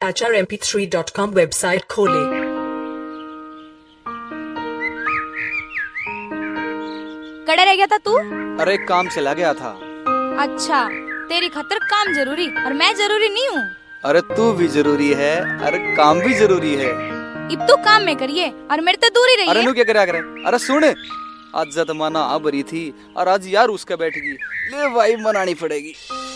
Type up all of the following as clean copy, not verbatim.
HRMP3.com website खोले। कड़ा रह गया था तू? अरे काम चला गया था। अच्छा, तेरी खातिर काम जरूरी और मैं जरूरी नहीं हूँ। अरे तू भी जरूरी है, अरे काम भी जरूरी है। अब तू काम में करिए और मेरे तो दूर ही रहिए। अरे नू क्या करे? अरे सुन, आज जतमाना आ बरी थी और आज यार उसका बैठेगी, ले भाई मनानी पड़ेगी।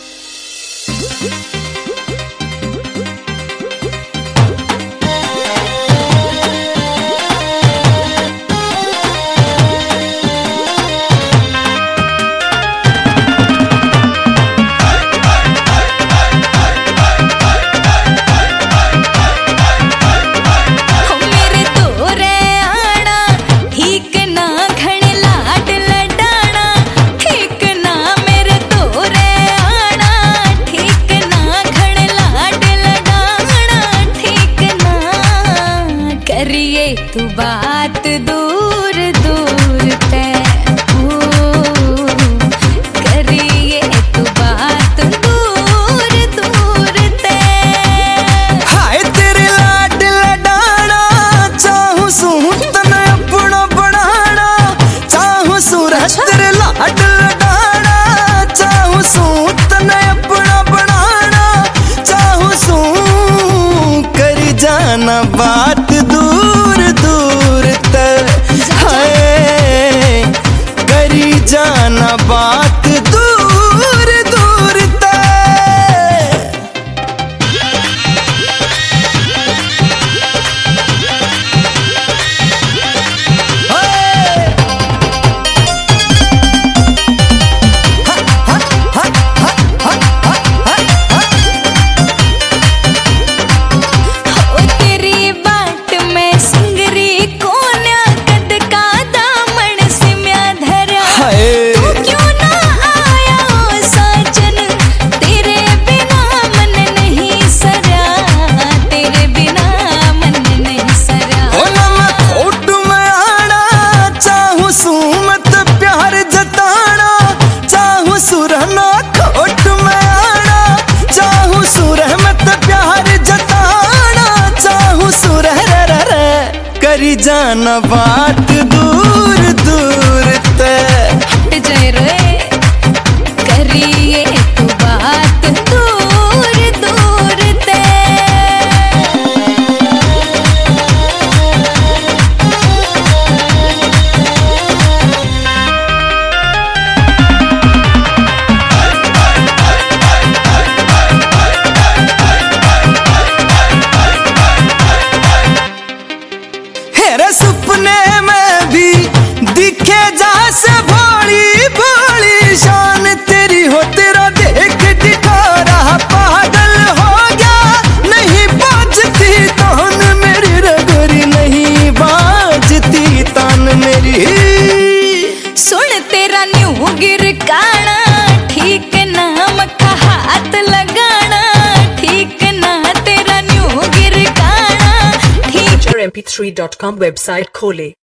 तू बात दूर दूर तय करिए, तू बात दूर दूर तय। हाय तेरे लाड लडाना, चाहूं सूतन अपना बनाना, चाहूं सूरज तेरे लाड लडाना, चाहूं सूतन अपना बनाना, चाहूं सू करी जाना बात दूर दूर तक, हाय करी जाना बात दूर दूर तक। करी जाना बात दूर दूर तक, हट जाए रे, करिए तू बात दूर दूर सपने में भी दिखे जा से भोली भोली शान तेरी हो, तेरा देख दिखारा पागल हो गया। नहीं बाजती तान मेरी रगोरी, नहीं बाजती तान मेरी। सुन तेरा न्यू गिर काना, ठीक ना मक्खा हाथ लगाना, ठीक ना तेरा न्यू गिर काना, ठीक। HRMP3.com वेबसाइट खोले।